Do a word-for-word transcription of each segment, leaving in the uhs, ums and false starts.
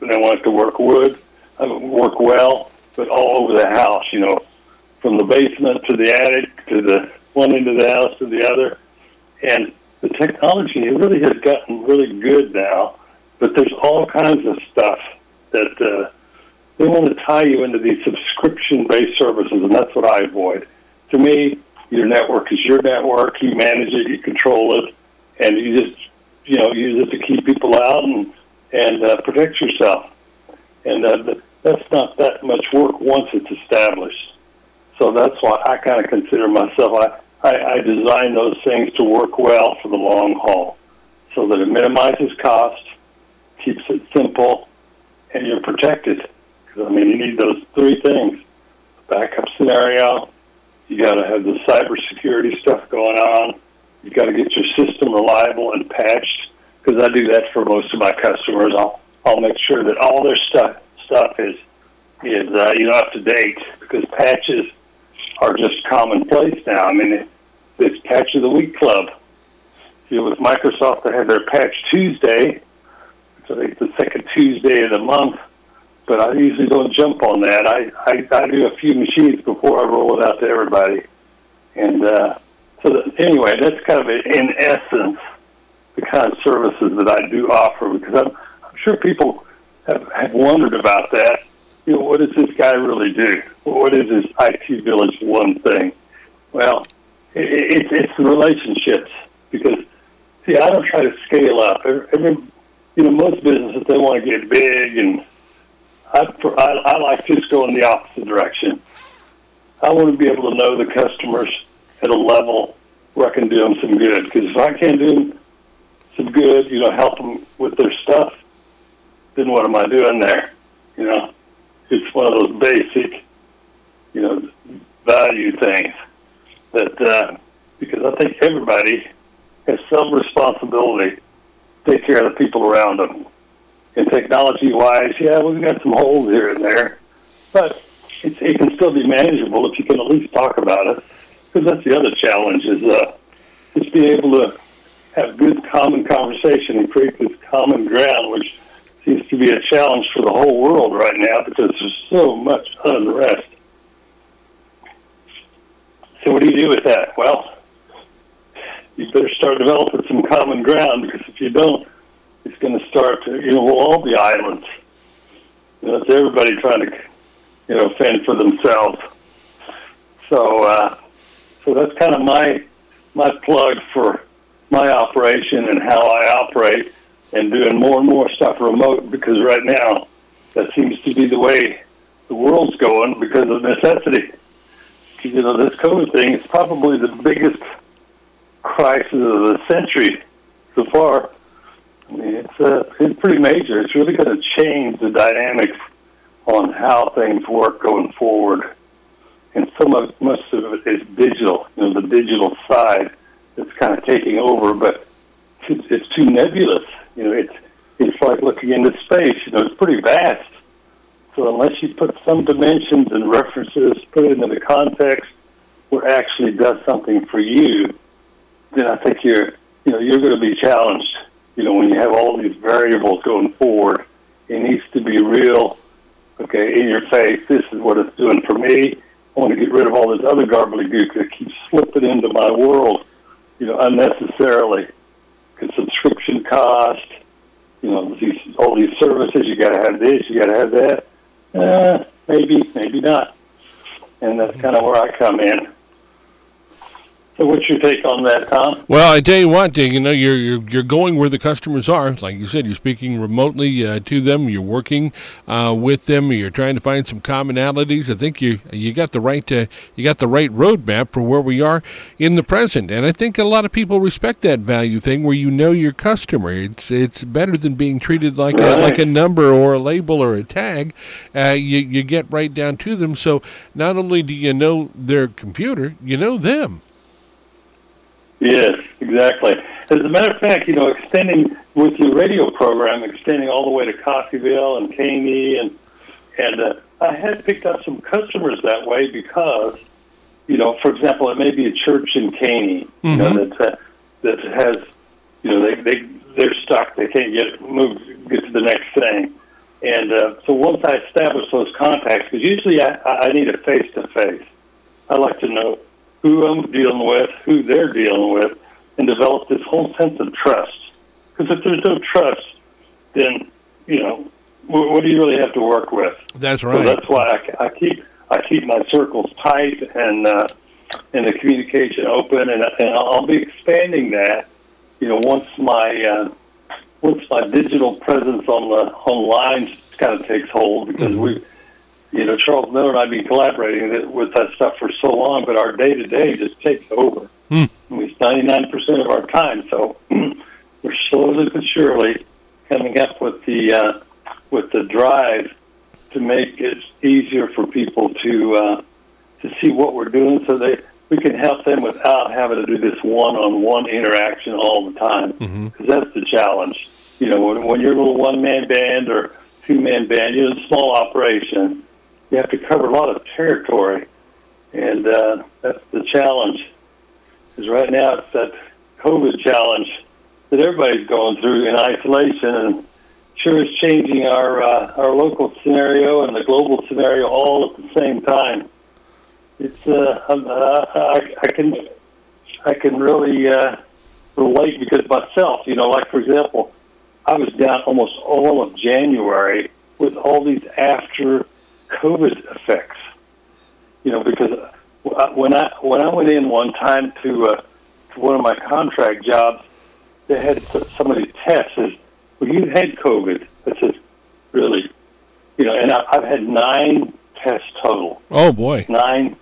and I want it to work wood, uh, work well, but all over the house, you know, from the basement to the attic to the one end of the house to the other. And the technology, it really has gotten really good now, but there's all kinds of stuff that uh, they want to tie you into these subscription-based services, and that's what I avoid. To me, your network is your network. You manage it, you control it, and you just, you know, use it to keep people out and and uh, protect yourself. And uh, that's not that much work once it's established. So that's why I kind of consider myself, I, I, I design those things to work well for the long haul so that it minimizes cost, keeps it simple, and you're protected. Because, I mean, you need those three things. Backup scenario, you got to have the cybersecurity stuff going on, you got to get your system reliable and patched, because I do that for most of my customers. I'll, I'll make sure that all their stuff stuff is, is uh, you know, up to date, because patches are just commonplace now. I mean, it's Patch of the Week Club. You know, with Microsoft, they have their Patch Tuesday, so I think it's the second Tuesday of the month, but I usually don't jump on that. I, I, I do a few machines before I roll it out to everybody. And uh, so that, anyway, that's kind of, a, in essence, the kind of services that I do offer, because I'm, I'm sure people have, have wondered about that. You know, what does this guy really do? What is this I T Village One thing? Well, it, it, it's the relationships, because, see, I don't try to scale up. Every, you know, most businesses, they want to get big, and I, I, I like just going the opposite direction. I want to be able to know the customers at a level where I can do them some good, because if I can't do them some good, you know, help them with their stuff, then what am I doing there? You know, it's one of those basic, you know, value things that, uh, because I think everybody has some responsibility to take care of the people around them. And technology-wise, yeah, we've got some holes here and there, but it's, it can still be manageable if you can at least talk about it, because that's the other challenge, is uh, just being able to have good common conversation and create this common ground, which seems to be a challenge for the whole world right now because there's so much unrest. So what do you do with that? Well, you better start developing some common ground, because if you don't, it's going to start to, you know, we'll all be islands. You know, it's everybody trying to, you know, fend for themselves. So, uh, so that's kind of my my plug for my operation and how I operate, and doing more and more stuff remote, because right now that seems to be the way the world's going because of necessity. You know, this COVID thing is probably the biggest crisis of the century so far. I mean, it's, uh, it's pretty major. It's really going to change the dynamics on how things work going forward. And so much, much of it is digital, you know, the digital side that's kind of taking over, but it's, it's too nebulous. You know, it's it's like looking into space. You know, it's pretty vast. So unless you put some dimensions and references, put it into the context where it actually does something for you, then I think you're, you know, you're going to be challenged. You know, when you have all these variables going forward, it needs to be real, okay, in your face. This is what it's doing for me. I want to get rid of all this other gobbledygook that keeps slipping into my world, you know, unnecessarily. Because subscription cost, you know, these, all these services, you got to have this, you got to have that. Uh, maybe, maybe not. And that's kind of where I come in. So what's your take on that, Tom? Well, I tell you what, you know, you're you're you're going where the customers are. Like you said, you're speaking remotely uh, to them. You're working uh, with them. You're trying to find some commonalities. I think you you got the right uh, you got the right roadmap for where we are in the present. And I think a lot of people respect that value thing, where you know your customer. It's it's better than being treated like right. a, like a number or a label or a tag. Uh, you you get right down to them. So not only do you know their computer, you know them. Yes, exactly. As a matter of fact, you know, extending with your radio program, extending all the way to Coffeyville and Caney, and and uh, I had picked up some customers that way because, you know, for example, it may be a church in Caney, mm-hmm. you know, that uh, that has, you know, they they they're stuck, they can't get moved, get to the next thing, And uh, so once I establish those contacts, because usually I, I need a face-to-face. I like to know who I'm dealing with, who they're dealing with, and develop this whole sense of trust. Because if there's no trust, then, you know, what, what do you really have to work with? That's right. So that's why I, I keep I keep my circles tight and uh, and the communication open, and, and I'll be expanding that. You know, once my uh, once my digital presence on the online kind of takes hold, because mm-hmm. we, you know, Charles Miller and I've been collaborating with that stuff for so long, but our day to day just takes over. Mm. It's ninety-nine percent of our time, so we're slowly but surely coming up with the uh, with the drive to make it easier for people to uh, to see what we're doing, so they we can help them without having to do this one-on-one interaction all the time. Because mm-hmm. that's the challenge. You know, when, when you're a little one-man band or two-man band, you're in a small operation, you have to cover a lot of territory, and uh, that's the challenge. Because right now it's that COVID challenge that everybody's going through in isolation, and sure is changing our uh, our local scenario and the global scenario all at the same time. It's uh, I, I can I can really uh, relate, because myself, you know, like for example, I was down almost all of January with all these after COVID effects. You know, because when I when I went in one time to, uh, to one of my contract jobs, they had somebody test says, "Well, you had COVID." I said, "Really?" You know, and I, I've had nine tests total. Oh boy, nine.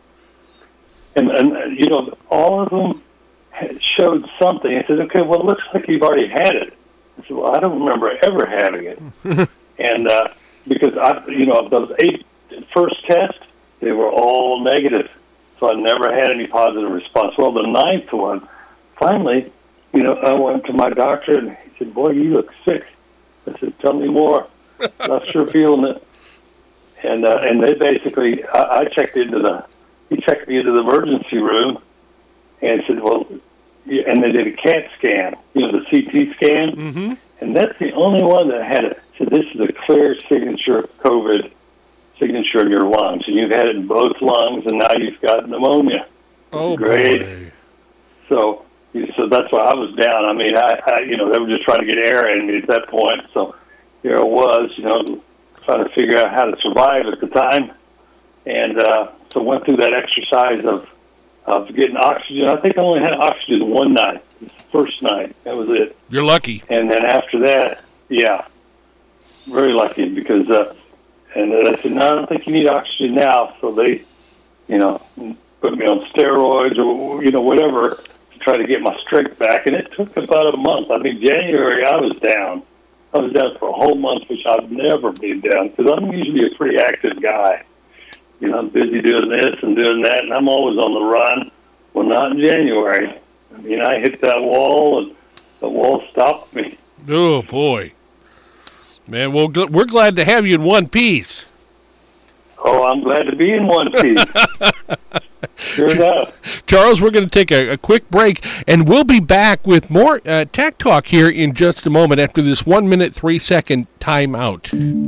And, and, you know, all of them showed something. I said, okay, well, it looks like you've already had it. I said, well, I don't remember ever having it. and uh, because, I, you know, of those eight first tests, they were all negative. So I never had any positive response. Well, the ninth one, finally, you know, I went to my doctor, and he said, boy, you look sick. I said, tell me more. Not sure feeling it. And, uh, and they basically, I, I checked into the, he checked me into the emergency room and said, well, and they did a CAT scan, you know, the C T scan. Mm-hmm. And that's the only one that had it. So this is a clear signature COVID signature in your lungs. And you've had it in both lungs, and now you've got pneumonia. Oh, great. Boy. So, so that's why I was down. I mean, I, I, you know, they were just trying to get air in me at that point. So here I was, you know, trying to figure out how to survive at the time. And uh, so went through that exercise of of getting oxygen. I think I only had oxygen one night, the first night. That was it. You're lucky. And then after that, yeah, very lucky, because, uh, and I said, no, I don't think you need oxygen now. So they, you know, put me on steroids or, you know, whatever to try to get my strength back. And it took about a month. I mean, January I was down. I was down for a whole month, which I've never been down, because I'm usually a pretty active guy. You know, I'm busy doing this and doing that, and I'm always on the run. Well, not in January. I mean, I hit that wall, and the wall stopped me. Oh, boy. Man, well, we're glad to have you in one piece. Oh, I'm glad to be in one piece. Sure enough. Charles, we're going to take a, a quick break, and we'll be back with more uh, Tech Talk here in just a moment after this one minute, three second timeout.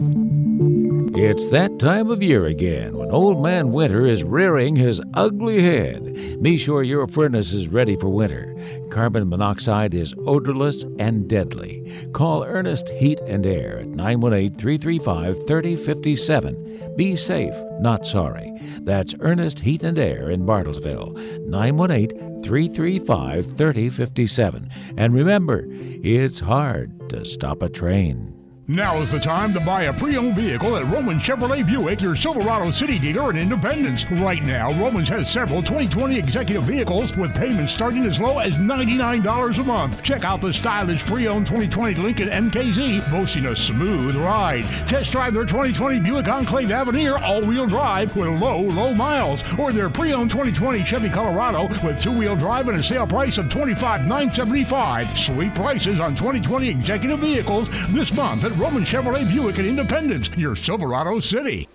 It's that time of year again when Old Man Winter is rearing his ugly head. Be sure your furnace is ready for winter. Carbon monoxide is odorless and deadly. Call Ernest Heat and Air at nine one eight, three three five, three oh five seven. Be safe, not sorry. That's Ernest Heat and Air in Bartlesville, nine one eight, three three five, three oh five seven. And remember, it's hard to stop a train. Now is the time to buy a pre-owned vehicle at Roman Chevrolet Buick, your Silverado City dealer in Independence. Right now, Romans has several twenty twenty executive vehicles with payments starting as low as ninety-nine dollars a month. Check out the stylish pre-owned twenty twenty Lincoln M K Z, boasting a smooth ride. Test drive their twenty twenty Buick Enclave Avenir all-wheel drive with low, low miles, or their pre-owned twenty twenty Chevy Colorado with two-wheel drive and a sale price of twenty-five thousand nine hundred seventy-five dollars. Sweet prices on twenty twenty executive vehicles this month at Roman Chevrolet Buick in Independence, your Silverado City.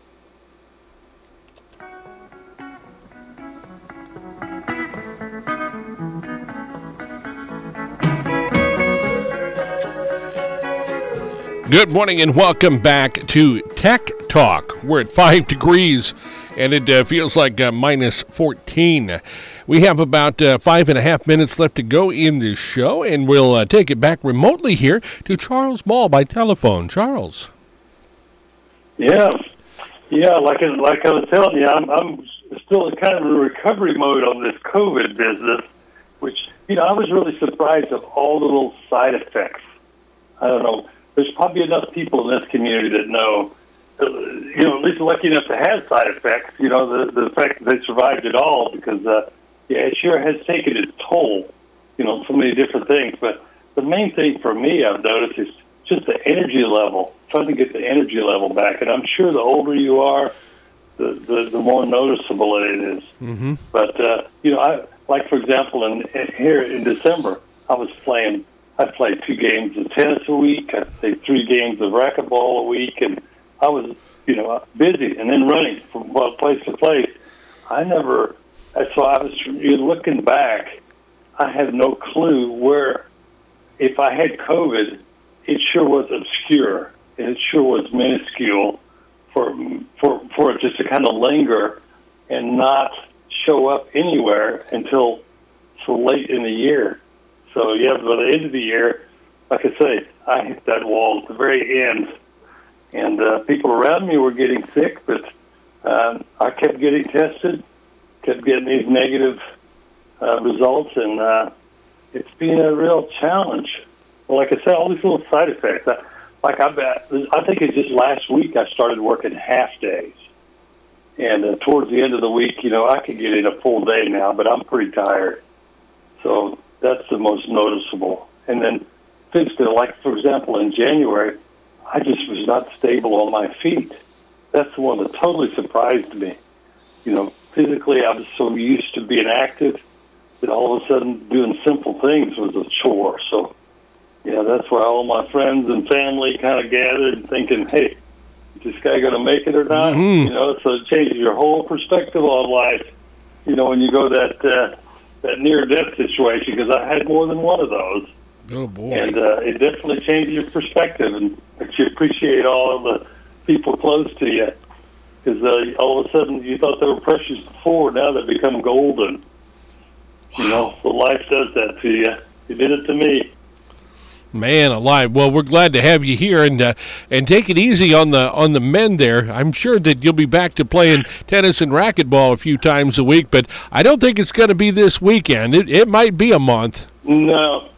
Good morning and welcome back to Tech Talk. We're at five degrees and it uh, feels like uh, minus fourteen. We have about uh, five and a half minutes left to go in this show, and we'll uh, take it back remotely here to Charles Ball by telephone. Charles. Yeah, yeah. Like I, like I was telling you, I'm, I'm still in kind of a recovery mode on this COVID business, which, you know, I was really surprised of all the little side effects. I don't know. There's probably enough people in this community that know, uh, you know, at least lucky enough to have side effects, you know, the, the fact that they survived it all, because, uh, yeah, it sure has taken its toll, you know, so many different things. But the main thing for me, I've noticed, is just the energy level, trying to get the energy level back. And I'm sure the older you are, the, the, the more noticeable it is. Mm-hmm. But, uh, you know, I like, for example, in, in here in December, I was playing I played two games of tennis a week. I played three games of racquetball a week, and I was, you know, busy and then running from place to place. I never. That's why I was you're looking back. I had no clue where, if I had COVID, it sure was obscure and it sure was minuscule for for for it just to kind of linger and not show up anywhere until so late in the year. So, yeah, by the end of the year, like I say, I hit that wall at the very end. And uh, people around me were getting sick, but um, I kept getting tested, kept getting these negative uh, results, and uh, it's been a real challenge. Well, like I said, all these little side effects. I, like I, I think it's just last week I started working half days. And uh, towards the end of the week, you know, I could get in a full day now, but I'm pretty tired. So that's the most noticeable. And then physically, like, for example, in January, I just was not stable on my feet. That's the one that totally surprised me. You know, physically, I was so used to being active that all of a sudden doing simple things was a chore. So, yeah, that's why all my friends and family kind of gathered thinking, hey, is this guy going to make it or not? Mm-hmm. You know, so it changes your whole perspective on life, you know, when you go that... Uh, that near-death situation, because I had more than one of those. Oh, boy. And uh, it definitely changes your perspective, and that you appreciate all of the people close to you. Because uh, all of a sudden you thought they were precious before, now they become golden. Wow. You know, so life does that to you. It did it to me. Man alive. Well, we're glad to have you here, and uh, and take it easy on the on the men there. I'm sure that you'll be back to playing tennis and racquetball a few times a week, but I don't think it's going to be this weekend. It it might be a month. No,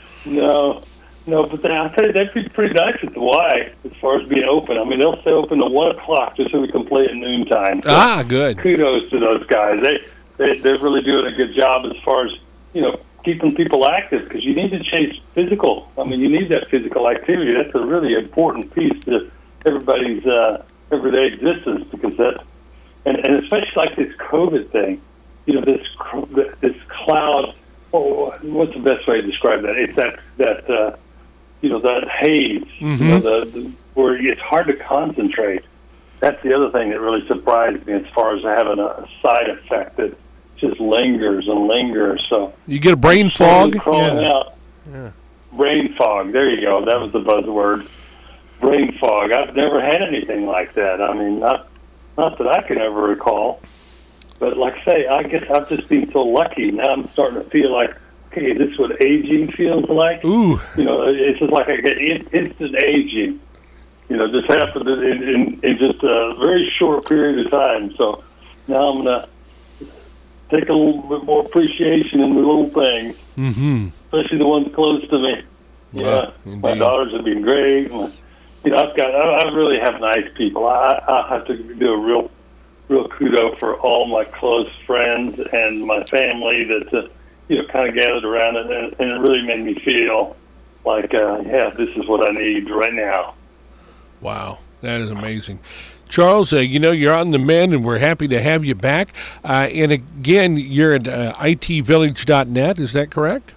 no, no. But then I tell you, that'd be pretty nice at the Y as far as being open. I mean, they'll stay open at one o'clock just so we can play at noontime. So ah, good. Kudos to those guys. They they they're really doing a good job as far as, you know, keeping people active, because you need to chase physical. I mean, you need that physical activity. That's a really important piece to everybody's uh, everyday existence, because that, and, and especially like this COVID thing, you know, this this cloud. Oh, what's the best way to describe that? It's that that uh, you know, that haze, mm-hmm. you know, the, the where it's hard to concentrate. That's the other thing that really surprised me as far as having a side effect that just lingers and lingers. So you get a brain fog. Yeah. Out. yeah. Brain fog. There you go. That was the buzzword. Brain fog. I've never had anything like that. I mean, not not that I can ever recall. But like I say, I guess I've just been so lucky. Now I'm starting to feel like, okay, this is what aging feels like. Ooh. You know, it's just like I get instant aging. You know, just happened in, in, in just a very short period of time. So now I'm going to take a little bit more appreciation in the little things, mm-hmm. especially the ones close to me. Wow, yeah, my daughters have been great. My, you know, I've got, I, I really have nice people. I, I have to do a real, real kudo for all my close friends and my family that, uh, you know, kind of gathered around it, and, and it really made me feel like, uh, yeah, this is what I need right now. Wow, that is amazing. Charles, uh, you know, you're on the mend, and we're happy to have you back. Uh, and again, you're at uh, I T village dot net, is that correct?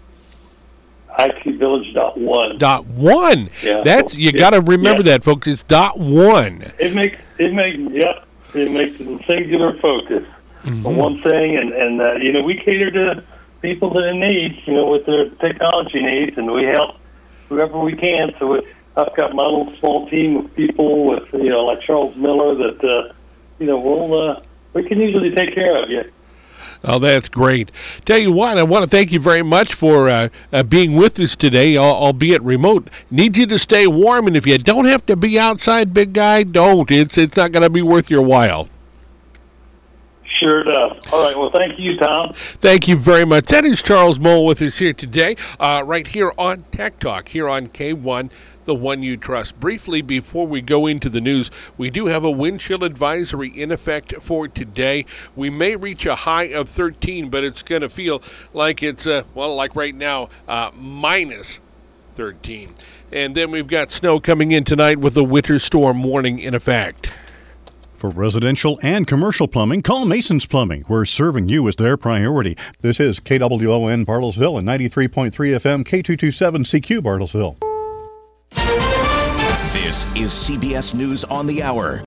I T village dot one. Dot one. Yeah. That's you yeah. got to remember yeah. that, folks. It's dot one. It makes it makes yep. It makes it a singular focus mm-hmm. on one thing, and and uh, you know, we cater to people that are in need, you know, with their technology needs, and we help whoever we can. So it, I've got my little small team of people with, you know, like Charles Miller that, uh, you know, we'll, uh, we can usually take care of you. Oh, that's great. Tell you what, I want to thank you very much for uh, uh, being with us today, albeit remote. Need you to stay warm, and if you don't have to be outside, big guy, don't. It's it's not going to be worth your while. Sure does. All right, well, thank you, Tom. Thank you very much. That is Charles Mole with us here today, uh, right here on Tech Talk, here on K one, the one you trust. Briefly, before we go into the news, we do have a wind chill advisory in effect for today. We may reach a high of thirteen, but it's going to feel like it's, uh, well, like right now, uh, minus thirteen. And then we've got snow coming in tonight with a winter storm warning in effect. For residential and commercial plumbing, call Mason's Plumbing, where serving you is their priority. This is K W O N Bartlesville and ninety-three point three F M K two twenty-seven C Q Bartlesville. This is C B S News on the Hour.